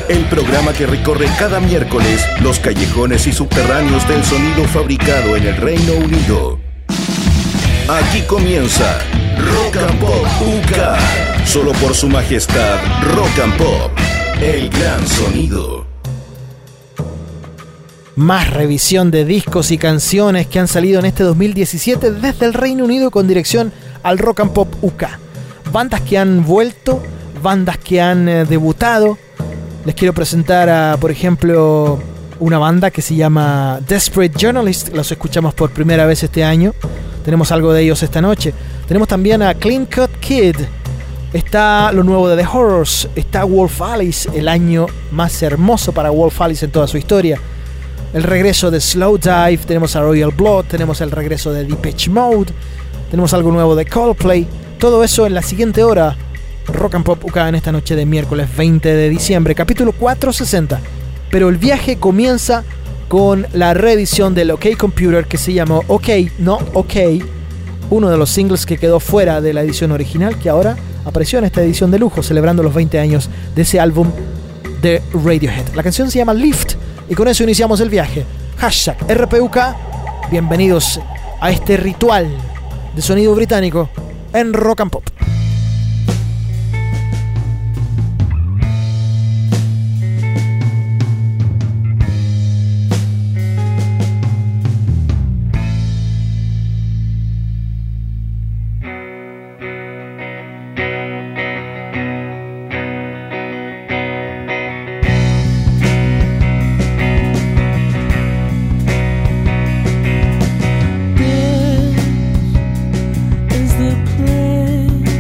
el programa que recorre cada miércoles los callejones y subterráneos del sonido fabricado en el Reino Unido. Aquí comienza Rock and Pop UK, solo por su majestad Rock and Pop, el gran sonido. Más revisión de discos y canciones que han salido en este 2017 desde el Reino Unido con dirección al Rock and Pop UK. Bandas que han vuelto, bandas que han debutado. Les quiero presentar por ejemplo, una banda que se llama Desperate Journalist. Los escuchamos por primera vez este año. Tenemos algo de ellos esta noche. Tenemos también a Clean Cut Kid. Está lo nuevo de The Horrors. Está Wolf Alice, el año más hermoso para Wolf Alice en toda su historia. El regreso de Slowdive. Tenemos a Royal Blood. Tenemos el regreso de Depeche Mode. Tenemos algo nuevo de Coldplay. Todo eso en la siguiente hora. Rock and Pop UK en esta noche de miércoles 20 de diciembre. Capítulo 460. Pero el viaje comienza con la reedición del OK Computer, que se llamó OK, no OK. Uno de los singles que quedó fuera de la edición original, que ahora apareció en esta edición de lujo, celebrando los 20 años de ese álbum de Radiohead. La canción se llama Lift. Y con eso iniciamos el viaje. Hashtag RPUK. Bienvenidos a este ritual de sonido británico en Rock and Pop. This is the place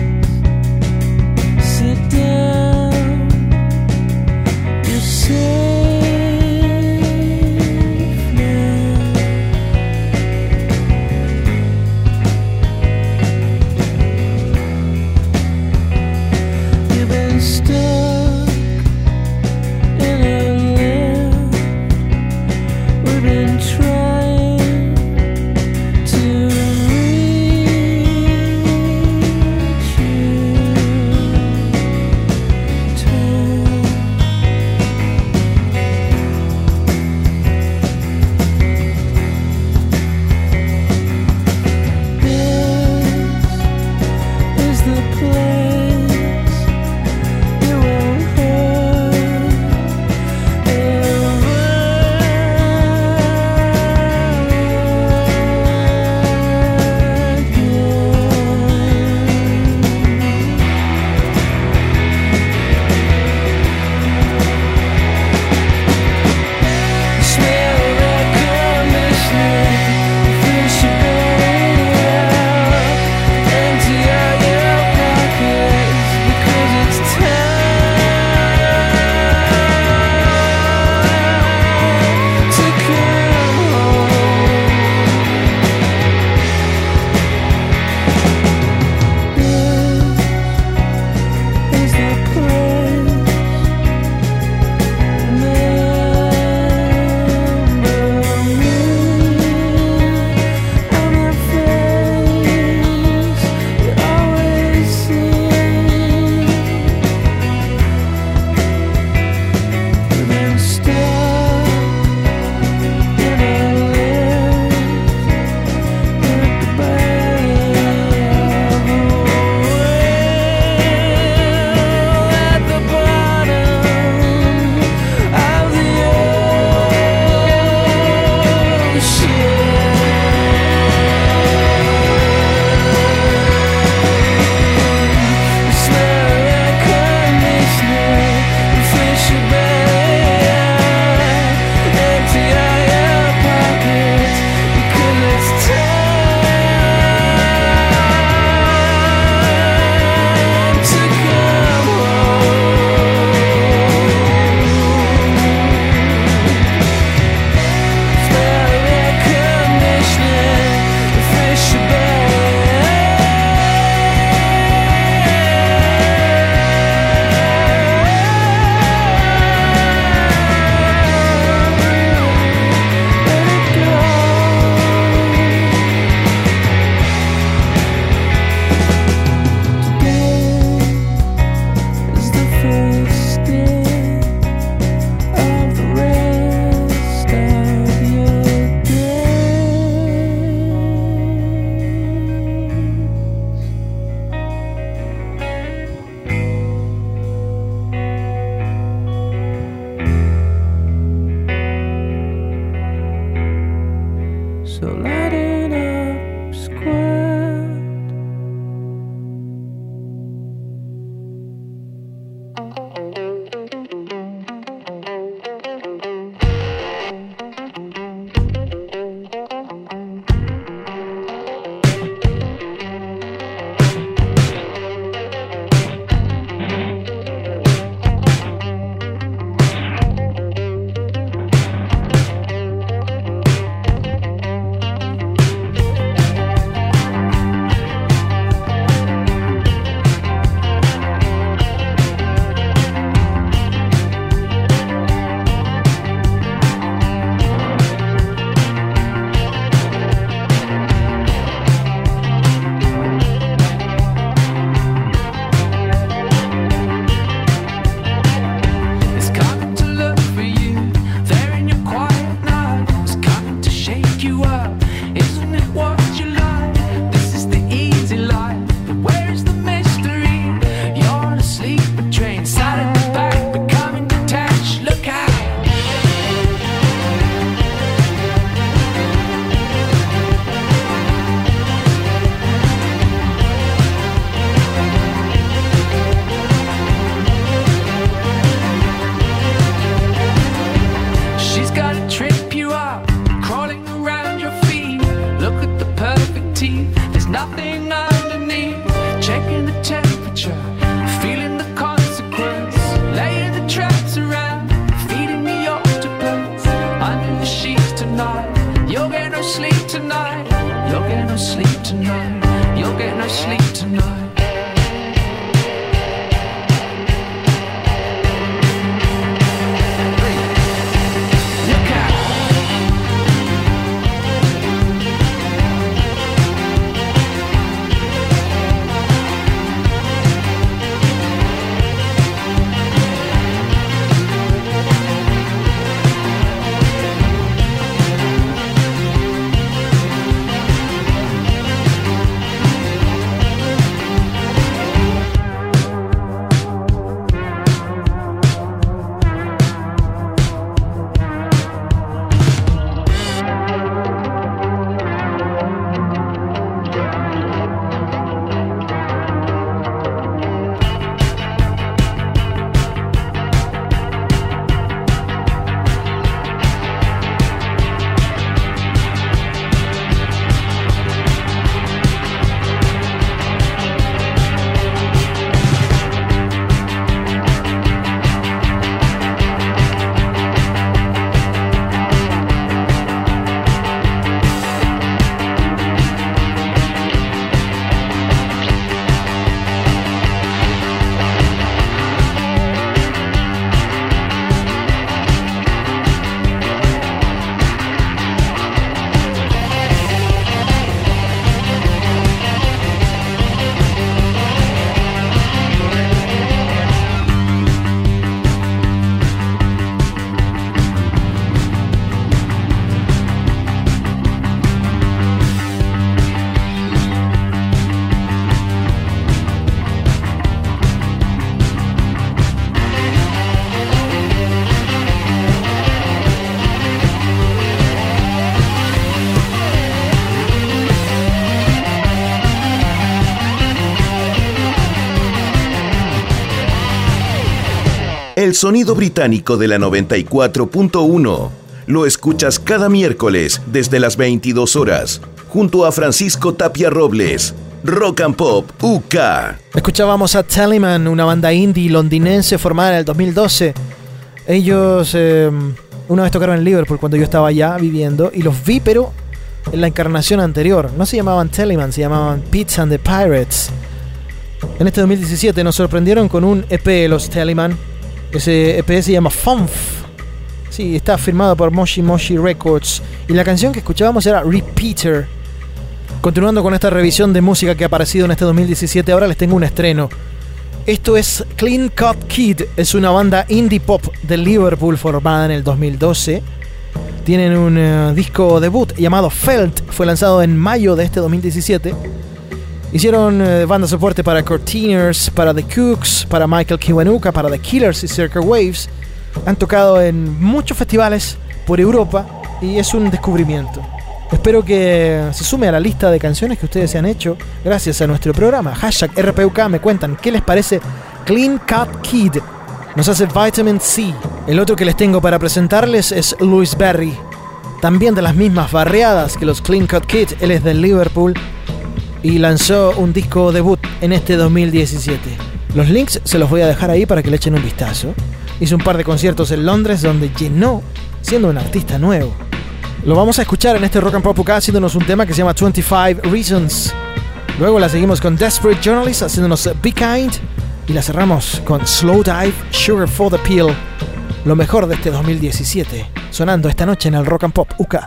El sonido británico de la 94.1. Lo escuchas cada miércoles desde las 22 horas, junto a Francisco Tapia Robles. Rock and Pop UK. Escuchábamos a Telemann, una banda indie londinense formada en el 2012. Ellos una vez tocaron en Liverpool cuando yo estaba allá viviendo y los vi, pero en la encarnación anterior. No se llamaban Telemann, se llamaban Pits and the Pirates. En este 2017 nos sorprendieron con un EP, los Telemann. Ese EP se llama Funf. Sí, está firmado por Moshi Moshi Records. Y la canción que escuchábamos era Repeater. Continuando con esta revisión de música que ha aparecido en este 2017, ahora les tengo un estreno. Esto es Clean Cut Kid. Es una banda indie pop de Liverpool formada en el 2012. Tienen un disco debut llamado Felt. Fue lanzado en mayo de este 2017. Hicieron banda soporte para Cortiners, para The Cooks, para Michael Kiwanuka, para The Killers y Circle Waves. Han tocado en muchos festivales por Europa y es un descubrimiento. Espero que se sume a la lista de canciones que ustedes se han hecho gracias a nuestro programa. #RPUK, me cuentan qué les parece Clean Cut Kid. Nos hace Vitamin C. El otro que les tengo para presentarles es Louis Berry. También de las mismas barriadas que los Clean Cut Kid. Él es de Liverpool y lanzó un disco debut en este 2017. Los links se los voy a dejar ahí para que le echen un vistazo. Hizo un par de conciertos en Londres donde llenó siendo un artista nuevo. Lo vamos a escuchar en este Rock and Pop UK haciéndonos un tema que se llama 25 Reasons. Luego la seguimos con Desperate Journalist haciéndonos Be Kind. Y la cerramos con Slow Dive, Sugar for the Pill. Lo mejor de este 2017. Sonando esta noche en el Rock and Pop UK.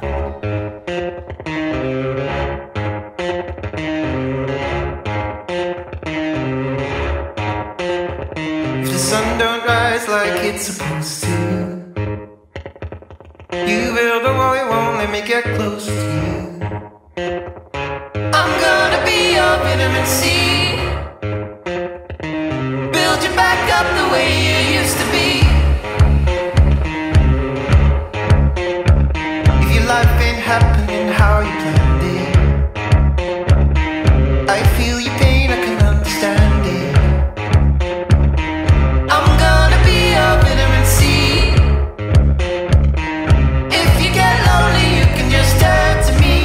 Like it's supposed to. You build a wall, you won't let me get close to you. I'm gonna be your vitamin C. Build you back up the way you used to be. If your life ain't happening how you planned it, I feel your pain, I can understand it. Vitamin C. If you get lonely, you can just turn to me.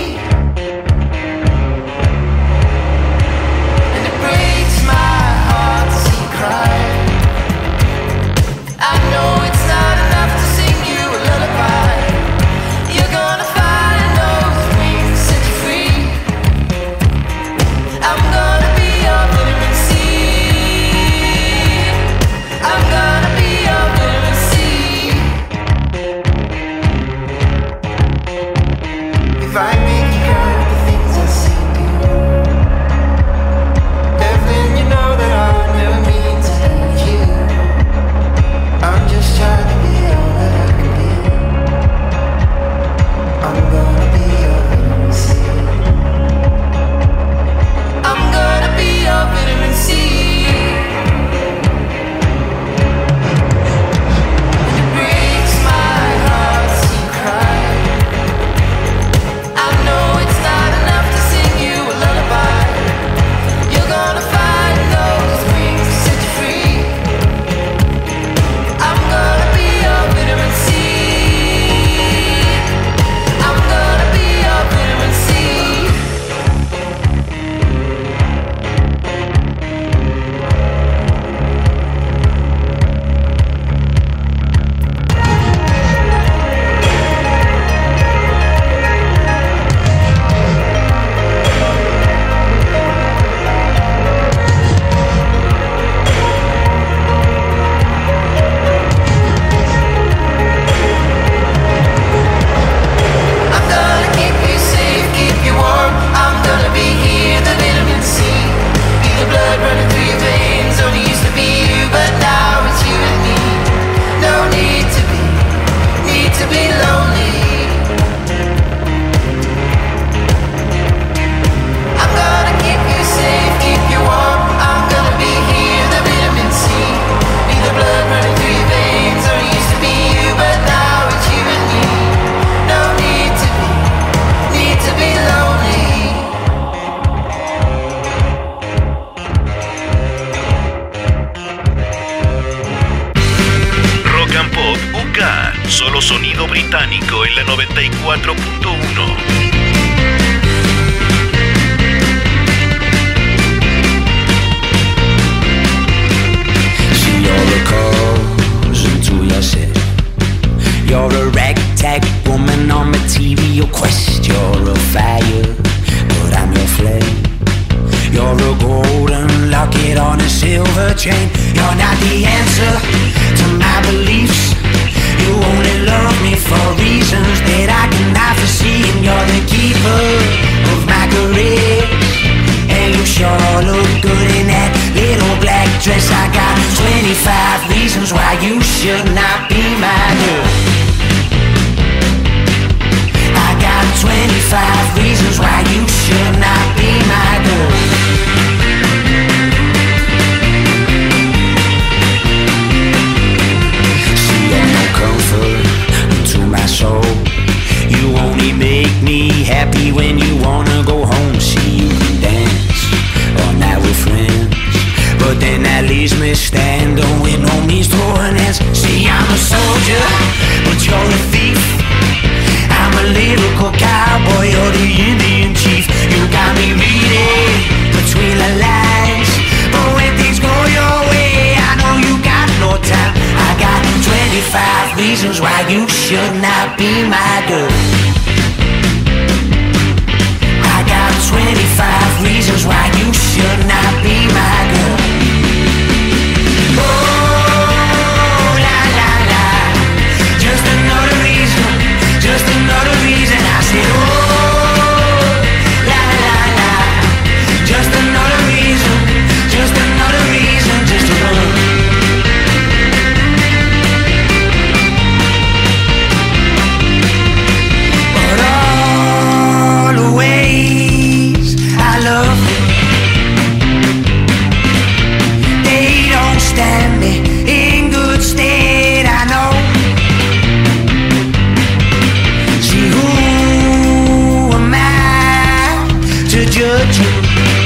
Solo sonido británico en la 94.1. You're a ragtag woman on material quest. You're a fire, but I'm your flame. You're a golden locket on a silver chain. You're not the answer to my beliefs. You only love me for reasons that I cannot foresee. And you're the keeper of my career. And you sure look good in that little black dress. I got 25 reasons why you should not be my girl. I got 25 reasons why you should not be my girl. See, you're no comfort to my soul. You only make me happy when you wanna go home. See, you can dance all night with friends, but then that leaves me standing with no means throwing hands. See, I'm a soldier, but you're a thief. I'm a lyrical cowboy, you're the Indian chief. You got me reading between the lines, but when things go your way, I know you got no time. I got 25 reasons why you should not be my girl. I got 25 reasons why you should not be my girl. Oh, la la la, just another reason, just another reason. I said, oh, la la la, just another reason, just another reason, just to run. But all the ways I love you, they don't stand me in good stead, I know. See, who am I to judge you?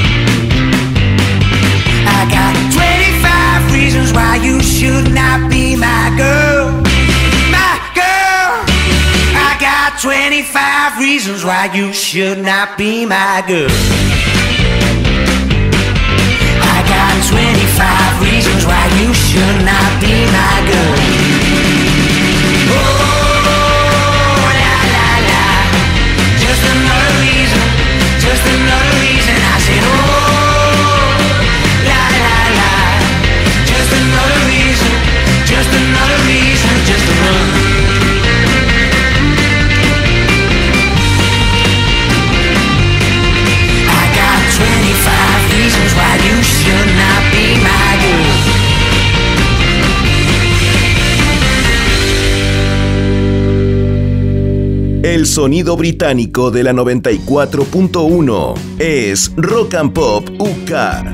I got 25 reasons why you should not be my girl. My girl. I got 25 reasons why you should not be my girl. I got 25 reasons why you should not be my girl. Oh, la la la, just another reason, just another reason. I said, oh, la la la, just another reason, just another reason, just to run. I got 25 reasons why you should not be my girl. El sonido británico de la 94.1 es Rock and Pop UK.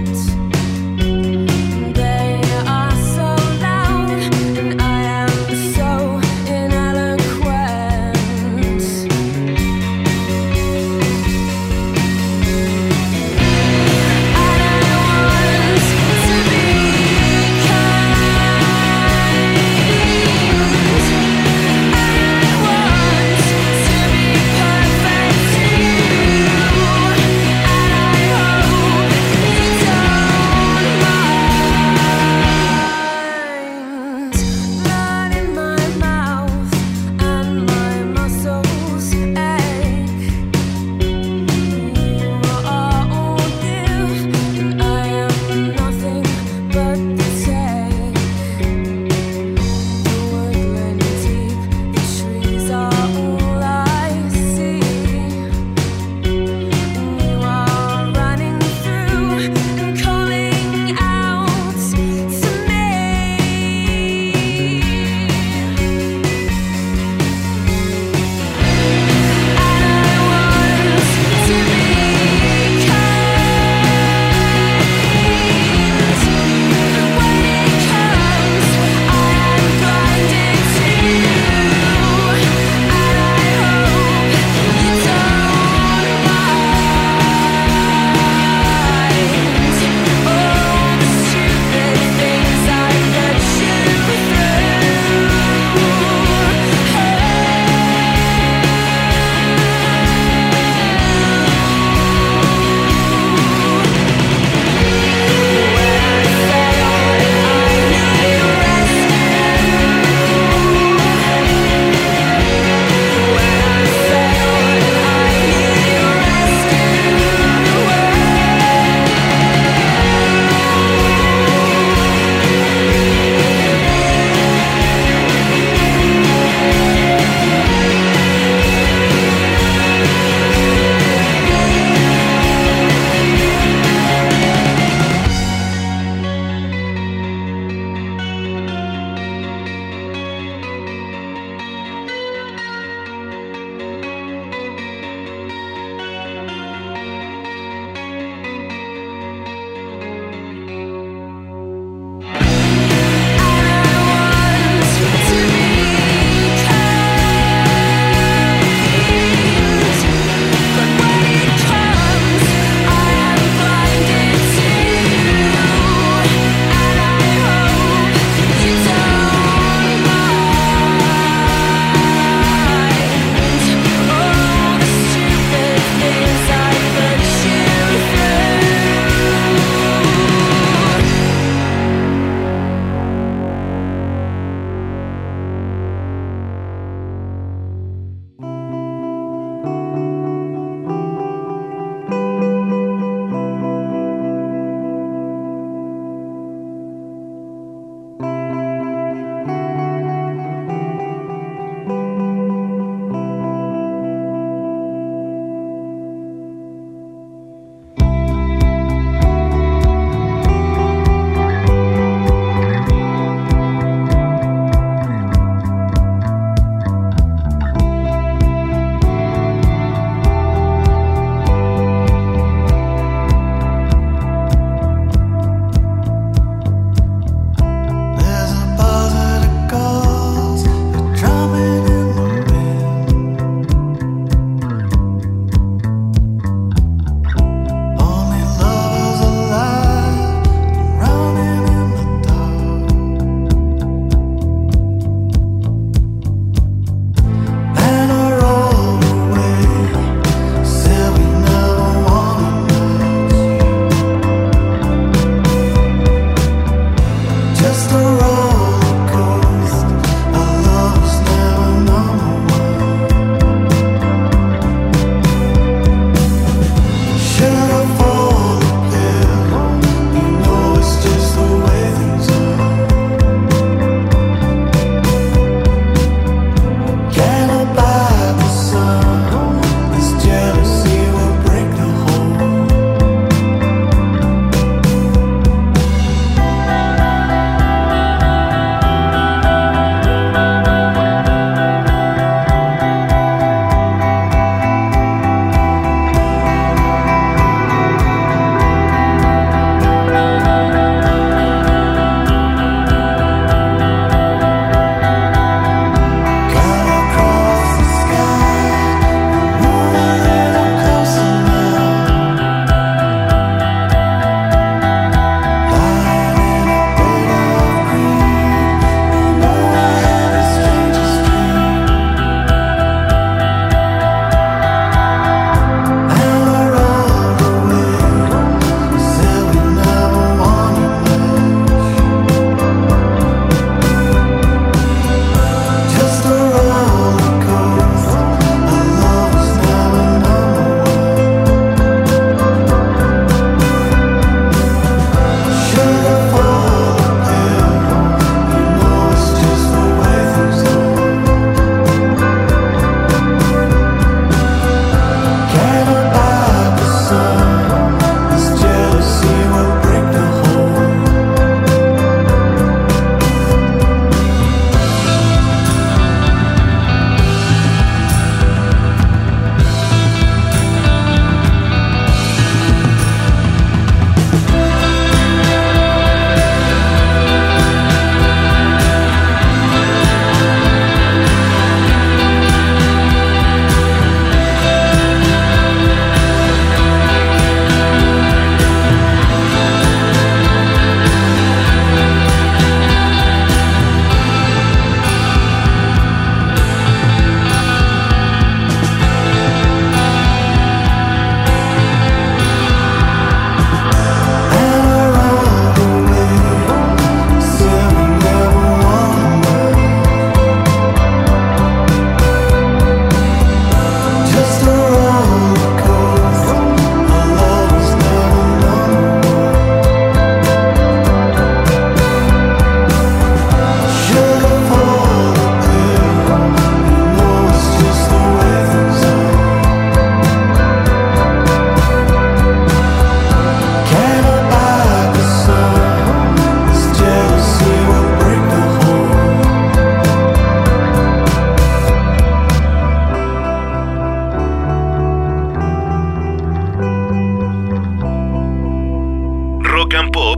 They are so loud, and I am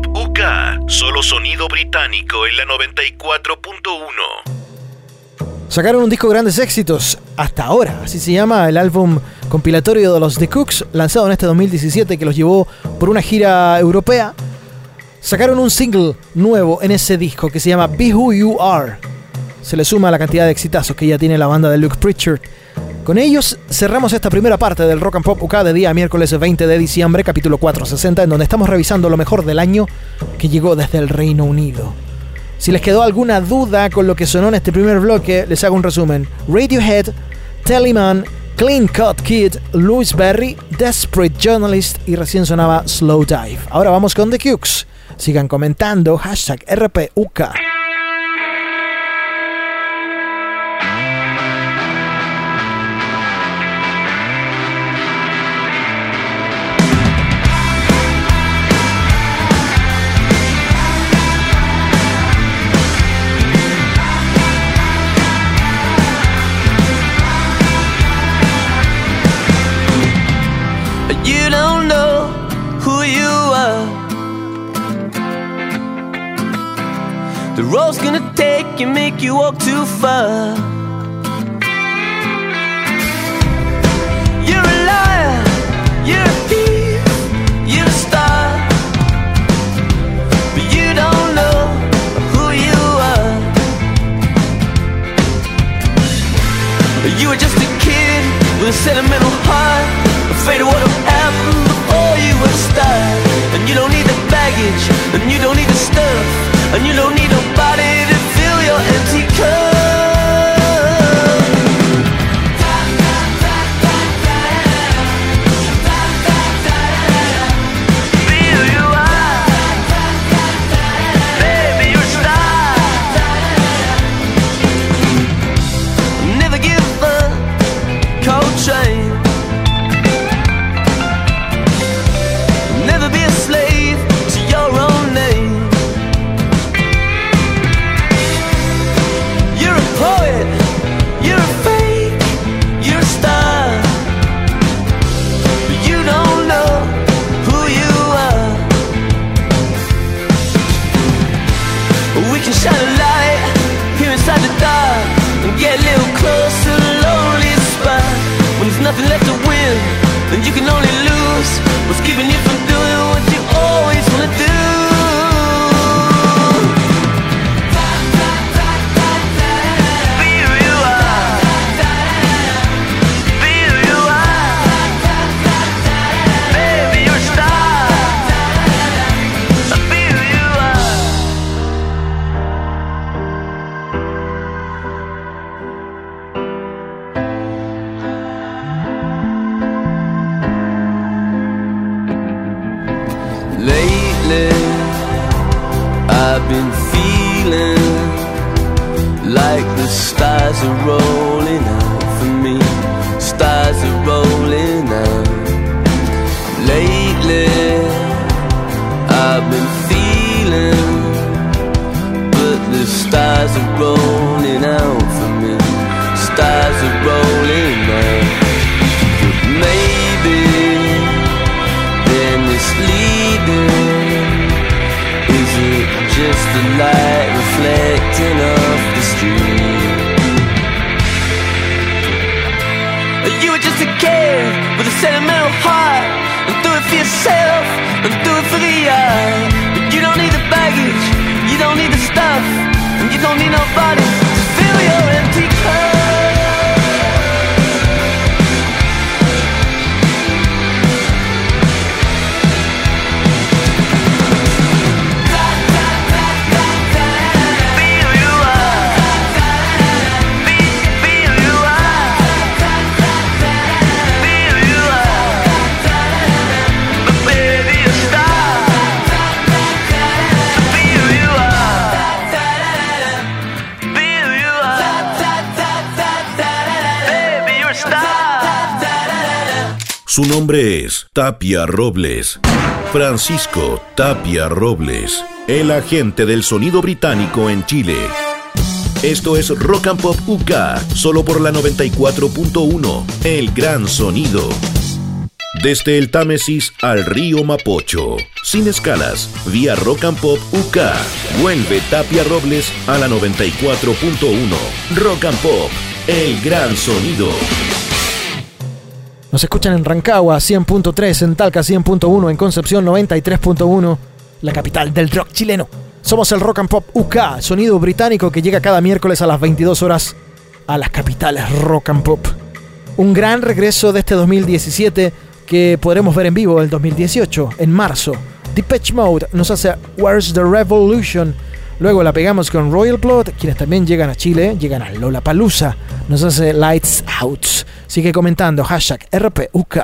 Pop UK, solo sonido británico en la 94.1. Sacaron un disco de grandes éxitos, hasta ahora, así se llama el álbum compilatorio de los The Cooks, lanzado en este 2017, que los llevó por una gira europea. Sacaron un single nuevo en ese disco que se llama Be Who You Are. Se le suma a la cantidad de exitazos que ya tiene la banda de Luke Pritchard. Con ellos cerramos esta primera parte del Rock and Pop UK de día miércoles 20 de diciembre, capítulo 460, en donde estamos revisando lo mejor del año que llegó desde el Reino Unido. Si les quedó alguna duda con lo que sonó en este primer bloque, les hago un resumen. Radiohead, Telemann, Clean Cut Kid, Louis Berry, Desperate Journalist y recién sonaba Slow Dive. Ahora vamos con The Cooks. Sigan comentando, #RPUK. You don't know who you are. The road's gonna take you, make you walk too far. You're a liar, you're a thief, you're a star. But you don't know who you are. You were just a kid with a sentimental heart, afraid of what'll happen before you will start. And you don't need the baggage, and you don't need the stuff, and you don't need nobody to fill your empty cup. Be who you are, baby, you're a star. Never give up, Coltrane. Never be a slave to your own name. You're a poet, you're a fake, you're a star. But you don't know who you are. We can shine a light here inside the dark and get a little closer to the loneliest spot. When there's nothing left to win, then you can only lose. What's keeping you from doing what you always wanna do? Be who you are. Be who you are. Baby, you're a star. Be who you are. Lately, I've been feeling like the stars are rolling out for me. Stars are rolling out. Lately, I've been feeling, but the stars are rolling out for me. Stars are rolling out. But maybe they're misleading. Is it just the light reflecting off the street? You were just a kid with a sentimental heart, and do it for yourself, and do it for the art. But you don't need the baggage, you don't need the stuff, and you don't need nobody to fill your empty cup. Su nombre es Tapia Robles. Francisco Tapia Robles, el agente del sonido británico en Chile. Esto es Rock and Pop UK, solo por la 94.1, el gran sonido. Desde el Támesis al río Mapocho, sin escalas, vía Rock and Pop UK. Vuelve Tapia Robles a la 94.1. Rock and Pop, el gran sonido. Nos escuchan en Rancagua 100.3, en Talca 100.1, en Concepción 93.1, la capital del rock chileno. Somos el Rock and Pop UK, sonido británico que llega cada miércoles a las 22 horas a las capitales Rock and Pop. Un gran regreso de este 2017 que podremos ver en vivo el 2018, en marzo. Depeche Mode nos hace Where's the Revolution. Luego la pegamos con Royal Blood, quienes también llegan a Chile, llegan a Lollapalooza. Nos hace Lights Out. Sigue comentando, hashtag RPUK.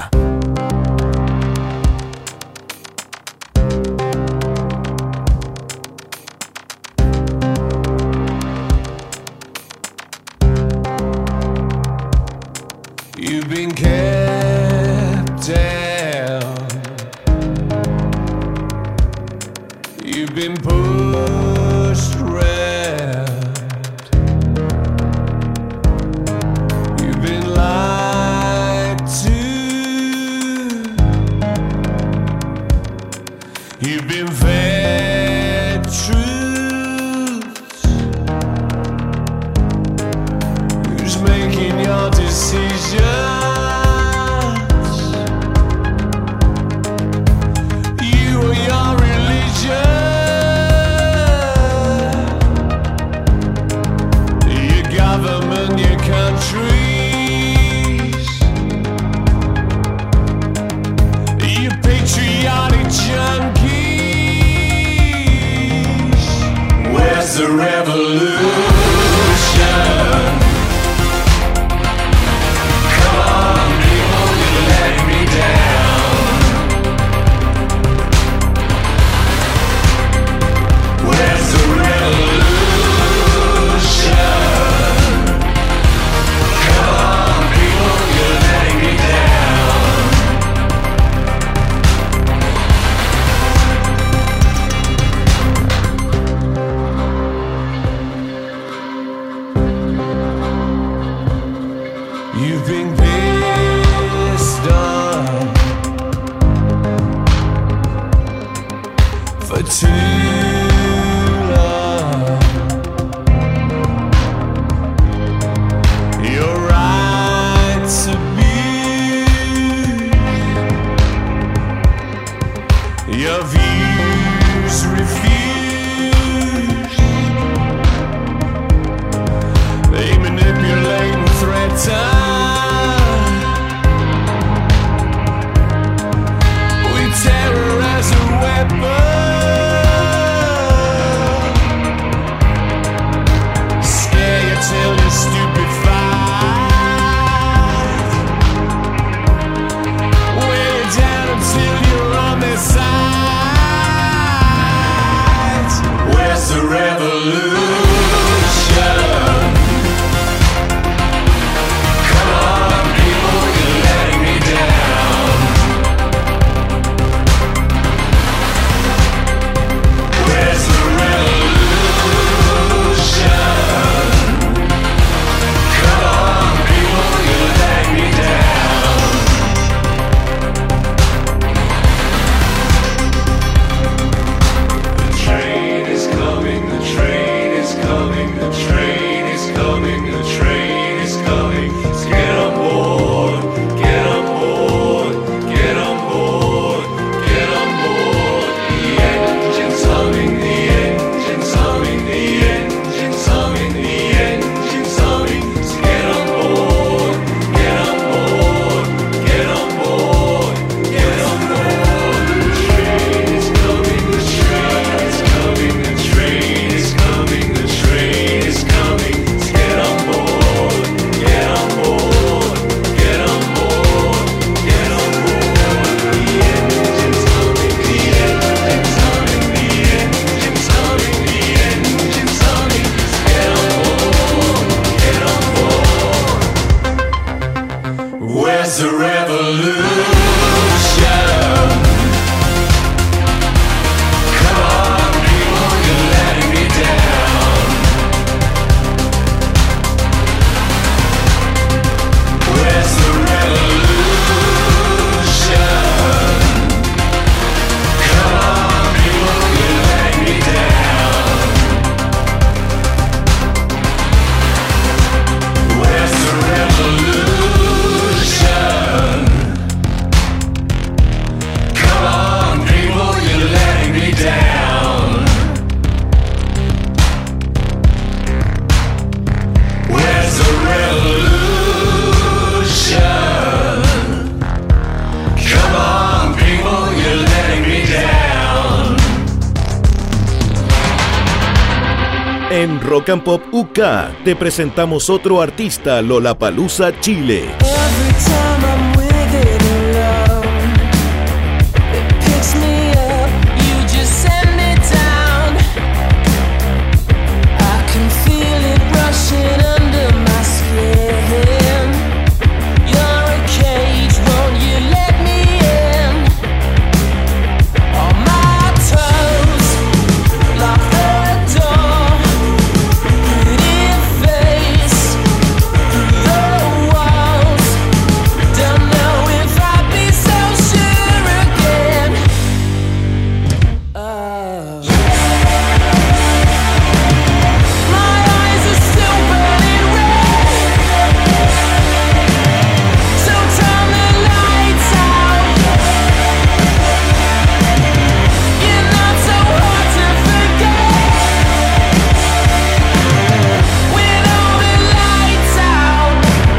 You've been kept down. You've been pushed around. You've been lied to. You've been fed truths. Who's making your decisions? You or your religion? Your government, your countries? Your patriotic junkies? Where's the revolution? You've been pissed on for too long. Your rights abused, your views refused. They manipulate and threaten. Terror as a weapon. Scare you till you're stupefied. Weigh you down until you're on their side. Where's the revolution? Come on, people, you're letting me down. Where's the revolution? Come on, people, you let me down. The train is coming, the train is coming, the train is coming, the train is coming. So get on board, get on board, get on board, get on board. The engine's humming, the engine's humming, the engine's humming, the engine's humming. So get on board, get on board, get on board, get on board. The train is coming, the train is coming, the train is coming, the train is coming. So get on board, get on board, get on board, get on board. The engine's humming, the engine's humming, the engine's humming, the engine's humming. So get on board, get on board. Where's the revolution? Come on, people, you're letting me down. Where's the revolution? En Rock and Pop UK te presentamos otro artista Lollapalooza Chile. Every time I'm with it alone, it picks me up, you just send it down. I can feel it rushing under my skin. You're a cage, won't you let me in? On my toes, lock the door. Pretty face, the walls. Don't know if I'd be so sure again. My eyes are still burning red, so turn the lights out. You're not so hard to forget with all the lights out.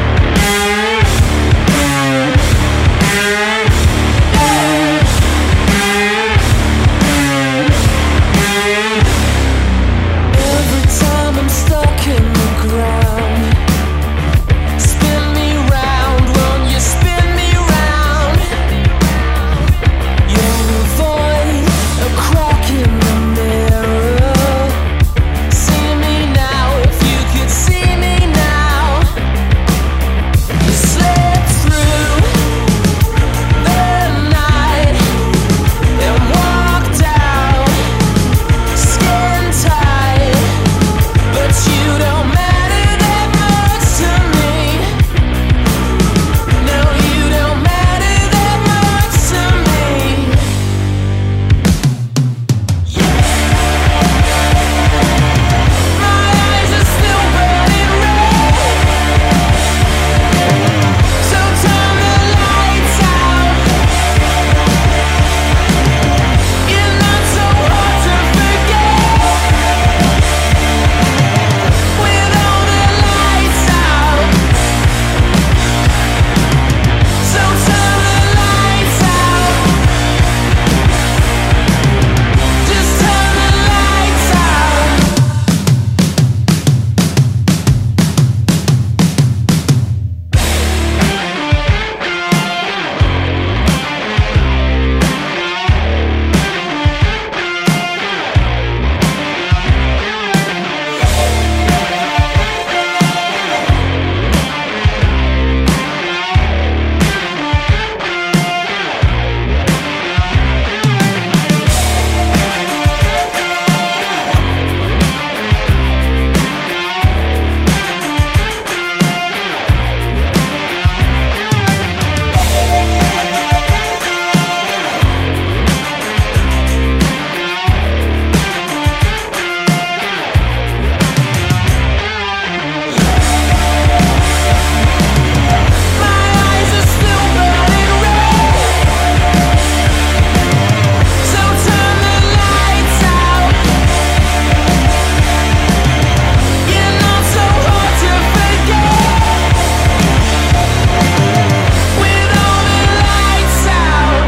Every time I'm stuck in the ground, spin me round, won't you spin me round? You're a void, a crack in the mirror. See me now, if you could see me now. You slip through the night and walked out, skin tight. But you don't matter that much to me. No, you don't matter that much to me. My eyes are still burning red, so turn the lights out. You're not so hard to forget with all the lights out. So turn the lights out. Just turn the lights out. My eyes are still burning red, so turn the lights out. You're not so hard to forget with all the lights out.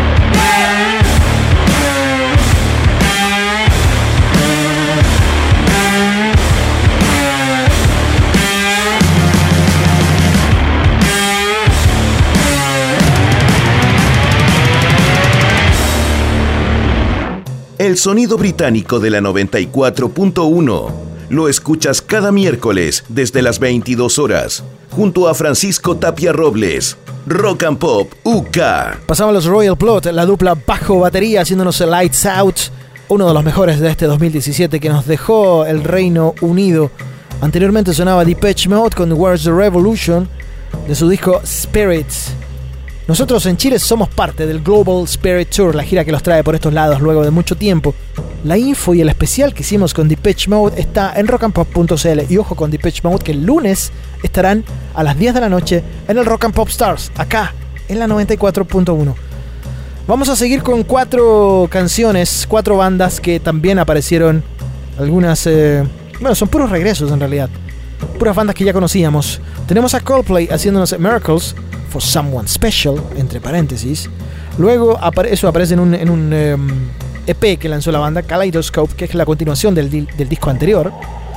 El sonido británico de la 94.1. Lo escuchas cada miércoles desde las 22 horas, junto a Francisco Tapia Robles. Rock and Pop UK. Pasamos a los Royal Blood, la dupla bajo batería haciéndonos el Lights Out, uno de los mejores de este 2017 que nos dejó el Reino Unido. Anteriormente sonaba Depeche Mode con Where's the Revolution de su disco Spirits. Nosotros en Chile somos parte del Global Spirit Tour, la gira que los trae por estos lados luego de mucho tiempo. La info y el especial que hicimos con Depeche Mode está en rockandpop.cl. Y ojo con Depeche Mode que el lunes estarán a las 10 de la noche en el Rock and Pop Stars, acá en la 94.1. Vamos a seguir con 4 canciones, 4 bandas que también aparecieron. Algunas, bueno, son puros regresos en realidad. Puras bandas que ya conocíamos. Tenemos a Coldplay haciéndonos Miracles for Someone Special, entre paréntesis. Luego eso aparece en un EP que lanzó la banda, Kaleidoscope, que es la continuación del disco anterior.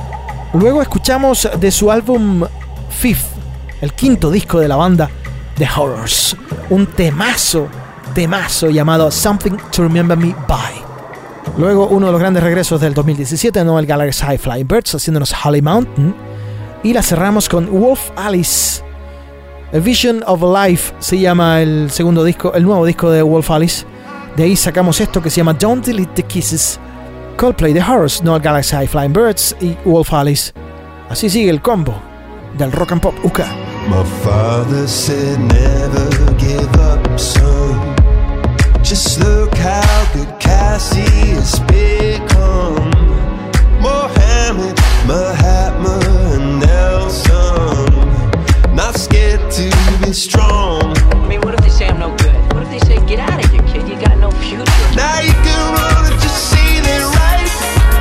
Luego escuchamos de su álbum Fifth, el quinto disco de la banda, The Horrors, un temazo llamado Something to Remember Me By. Luego uno de los grandes regresos del 2017, Noel Gallagher's High Flying Birds, haciéndonos Holly Mountain. Y la cerramos con Wolf Alice, A Vision of Life se llama el segundo disco, el nuevo disco de Wolf Alice. De ahí sacamos esto que se llama Don't Delete the Kisses, Coldplay, The Horrors, Noel Gallagher's High Flying Birds y Wolf Alice. Así sigue el combo del Rock and Pop UK. My father said never give up, son. Just look how good Cassie has become. Mohammed, Mahatma, and Nelson. Not scared to be strong. I mean, what if they say I'm no good? What if they say, get out of here, kid, you got no future? Now you can run and just see it right.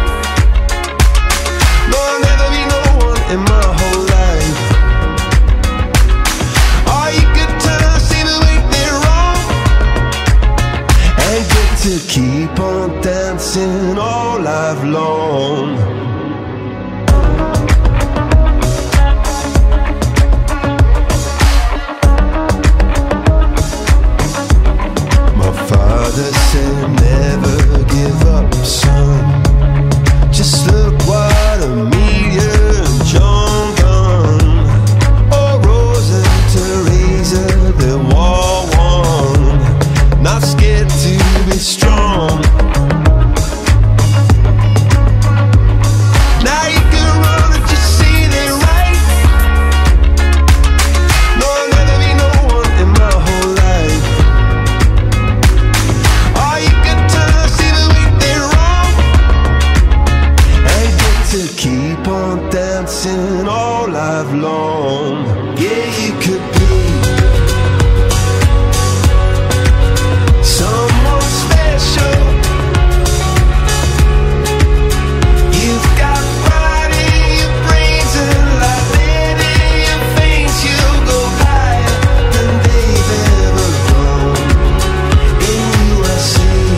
No, I'll never be no one in my whole life. Or you could turn, see the way they're wrong, and get to keep on dancing all life long. Father said never give up, son. Just look what a meteor and John Gunn, or Rose and Teresa, they war won. Not scared to be strong. Now you can run and just see it right. No, I'll never be no one in my whole life. To keep on dancing all life long. Yeah, you could be someone special. You've got pride in your brains and like lead in your veins. You'll go higher than they've ever gone. In you I see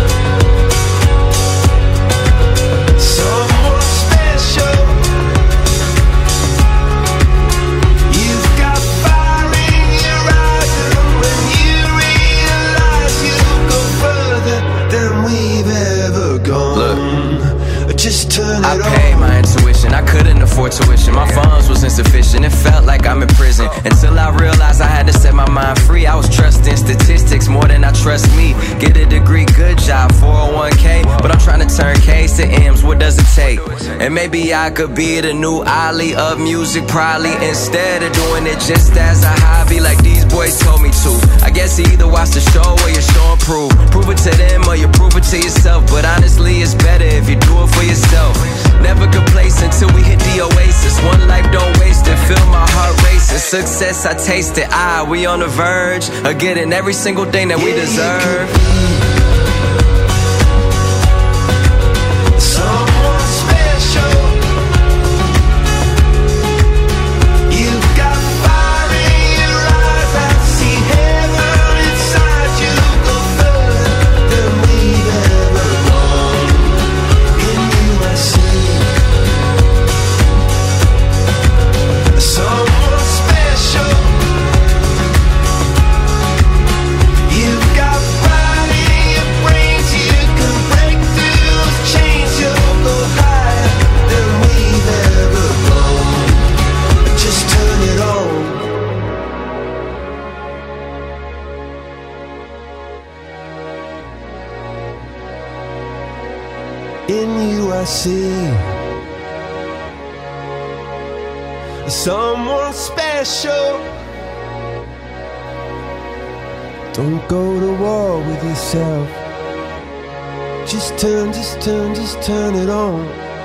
someone special. You've got fire in your eyes, and when you realize you'll go further than we've ever gone. Look, just turn it on. I paid my intuition, I couldn't afford tuition. My funds was insufficient, it felt like I'm in prison. Until I realized I had to set my mind free. I was trusting statistics more than I trust me. Get a degree, good job, 401k. But I'm trying to turn K's to M's, what does it take? And maybe I could be the new Ali of music, probably, instead of doing it just as a hobby like these boys told me to. I guess you either watch the show or you show and prove. Prove it to them or you prove it to yourself. But honestly, it's better if you do it for yourself. Never complacent till we hit the oasis. One life, don't waste it, feel my heart racing. Success, I taste it, we on the verge of getting every single thing that we deserve. Someone special. You've got fire in your eyes, I see heaven inside you. Go further than we've ever gone. In you I see someone special. You've got pride in your brains, you can break through those chains. You'll go higher than we've ever gone. Just turn it on. In you I see someone special. Don't go to war with yourself. Just turn it on.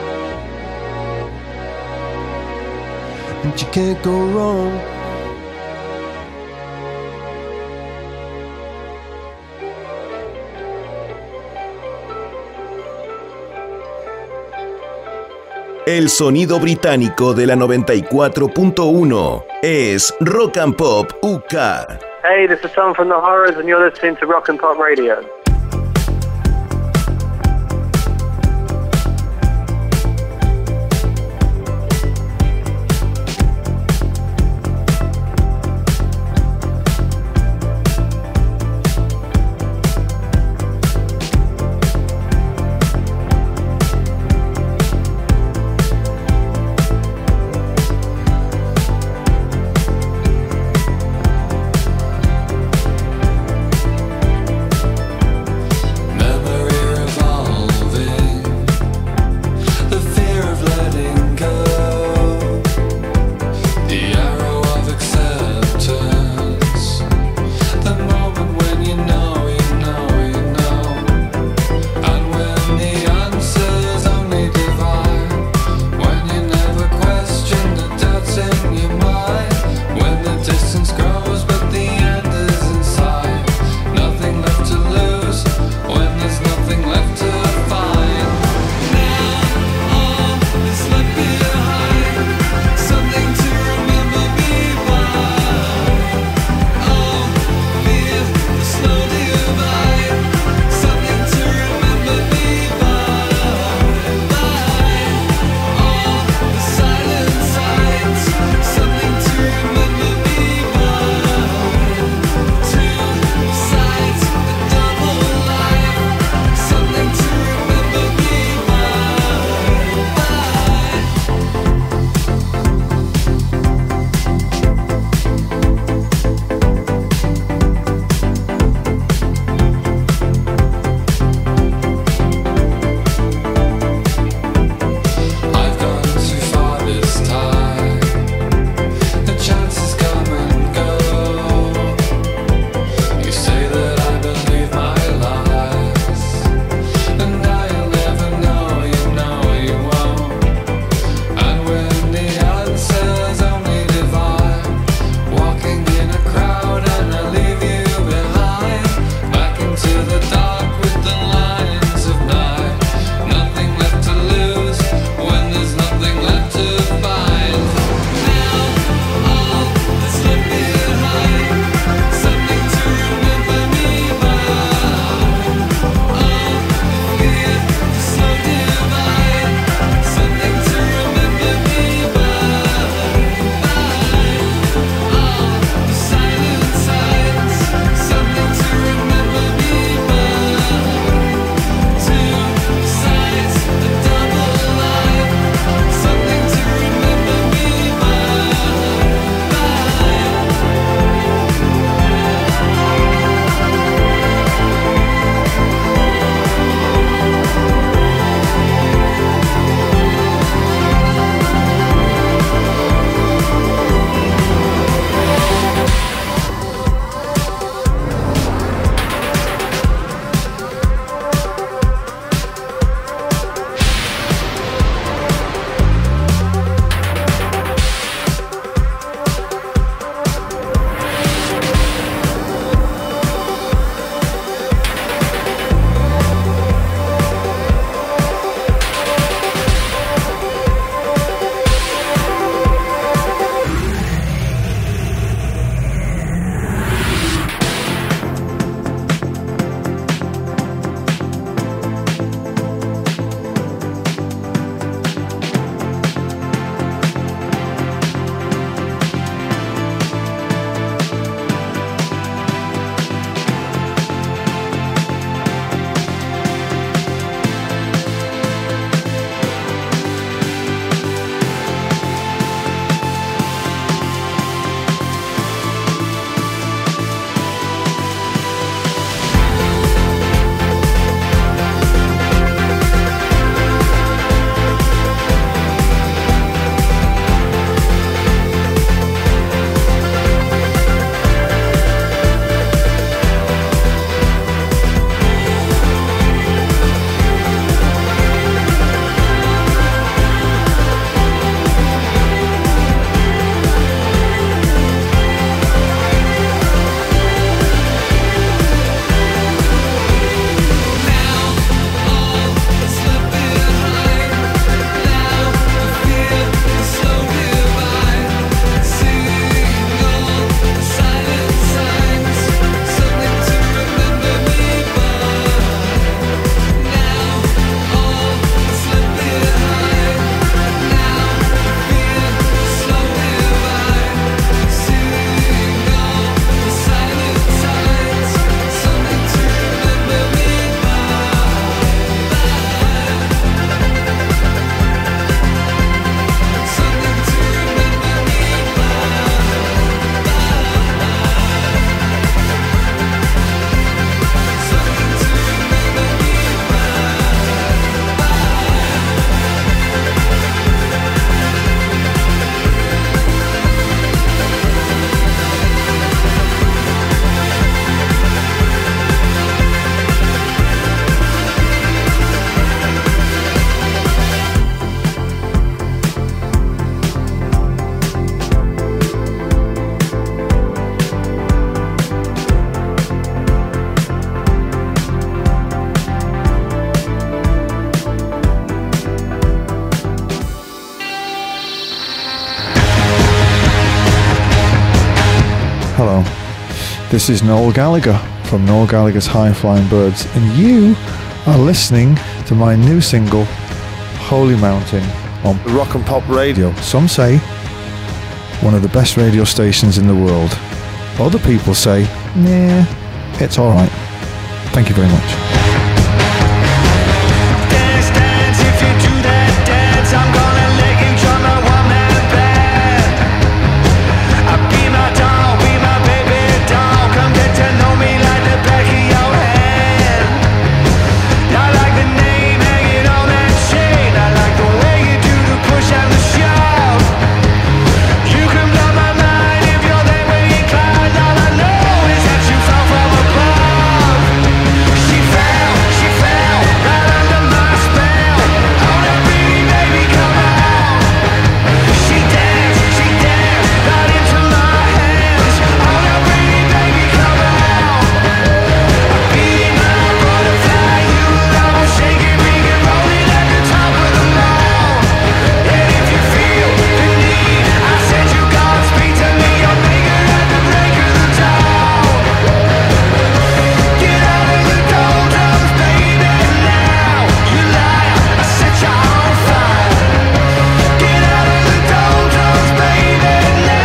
And you can't go wrong. El sonido británico de la 94.1 es Rock and Pop UK. Hey, this is Tom from The Horrors, and you're listening to Rock and Pop Radio. This is Noel Gallagher from Noel Gallagher's High Flying Birds, and you are listening to my new single, Holy Mountain, on Rock and Pop Radio. Some say one of the best radio stations in the world. Other people say, nah, it's alright. Thank you very much. Dance, dance, if you do that dance, I'm gonna let you join my one-man band. I'll be my doll, be my baby doll. Come get to know me like the back of your hand. I like the name hanging on that chain. I like the way you do the push and the shout. You can blow my mind if you're there when you climb. All I know is that you fell from above. She fell right under my spell. Oh, that pretty baby, come on. She danced right into my hands. Oh, that pretty baby, come on. Be my butterfly, you love her, shaking, ringing, rolling at the top of the mountain. And if you feel the need, I said you gotta speak to me. I'll make her at the break of the dawn. Get out of the doldrums, baby, now. You lie, I set you on fire. Get out of the doldrums, baby, now.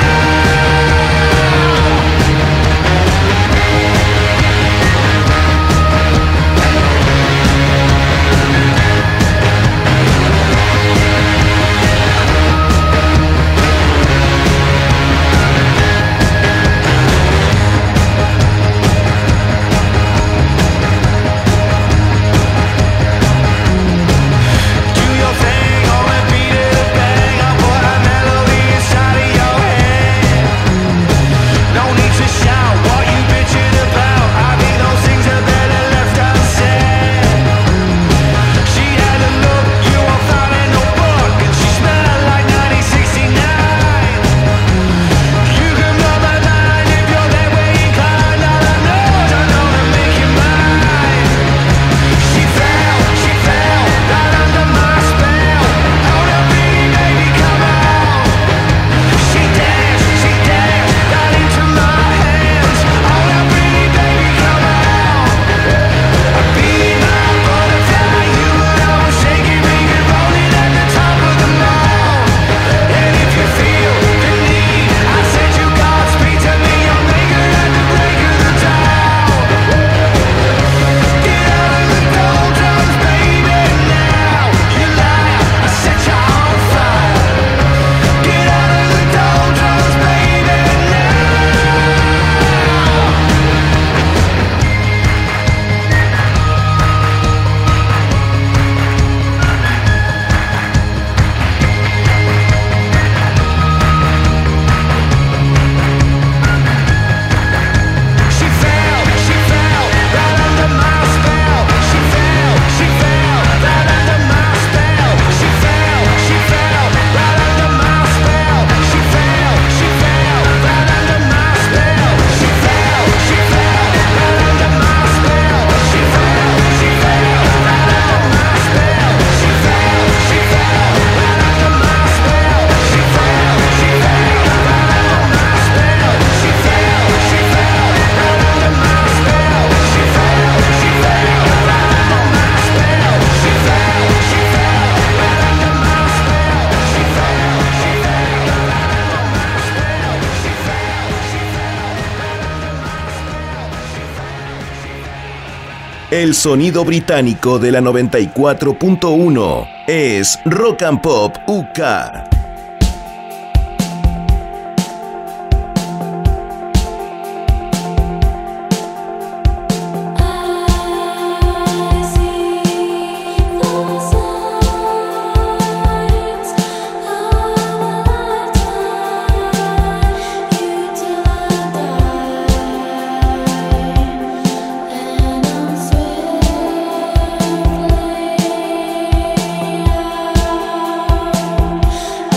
Do your thing, only beat it a bang. I put a melody inside of your head. No need to shout what you bitching about. I think those things are better left unsaid. She had a look you won't find in no book, and she smelled like 1969. You can blow my mind if you're that way inclined. All I know is I know to make you mine. She fell right under my spell. Oh, that pretty baby, come on. She danced right into my hands. Oh, that pretty baby, come on. Be my butterfly, you know I'm shaking, ringing, rolling at the top of the mountain. And if you feel the need, I said you gotta speak to me. I'll make her at the break of the dawn. Get out of the doldrums, baby, now. You lie, I set you on fire. Get out of the doldrums, baby, now. She fell right under my spell. She fell right under my spell. She fell right under my spell. She fell right under my spell. She fell right under my spell. She fell right under my spell. She fell right under my spell. She fell right under my spell. She fell right under my spell. She fell right under my spell. She fell right under my spell. She El sonido británico de la 94.1 es Rock and Pop UK. I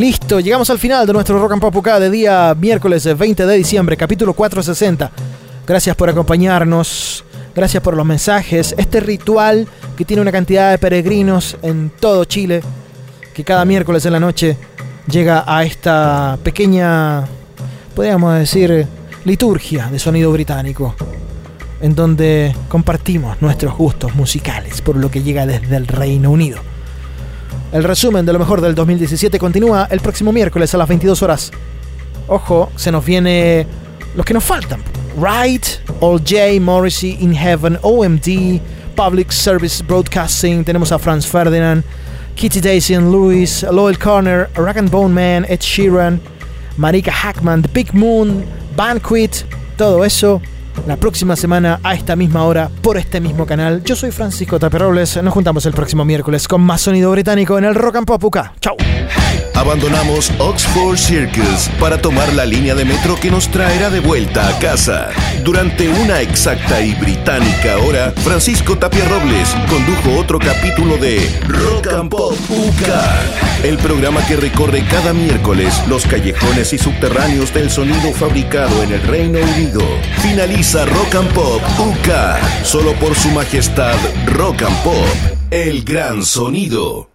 Listo, llegamos al final de nuestro Rock and Pop UK de día miércoles 20 de diciembre, capítulo 460. Gracias por acompañarnos, gracias por los mensajes. Este ritual que tiene una cantidad de peregrinos en todo Chile, que cada miércoles en la noche llega a esta pequeña, podríamos decir, liturgia de sonido británico, en donde compartimos nuestros gustos musicales por lo que llega desde el Reino Unido. El resumen de lo mejor del 2017 continúa el próximo miércoles a las 22 horas. Ojo, se nos viene los que nos faltan. Right, All J, Morrissey, In Heaven, OMD, Public Service Broadcasting. Tenemos a Franz Ferdinand, Kitty Daisy and Lewis, Loel Corner, Rag and Bone Man, Ed Sheeran, Marika Hackman, The Big Moon, Banquet. Todo eso la próxima semana a esta misma hora por este mismo canal. Yo soy Francisco Taperobles. Nos juntamos el próximo miércoles con más sonido británico en el Rock and Pop UK. Chau. Abandonamos Oxford Circus para tomar la línea de metro que nos traerá de vuelta a casa. Durante una exacta y británica hora, Francisco Tapia Robles condujo otro capítulo de Rock and Pop UK, el programa que recorre cada miércoles los callejones y subterráneos del sonido fabricado en el Reino Unido. Finaliza Rock and Pop UK, solo por su majestad Rock and Pop, el gran sonido.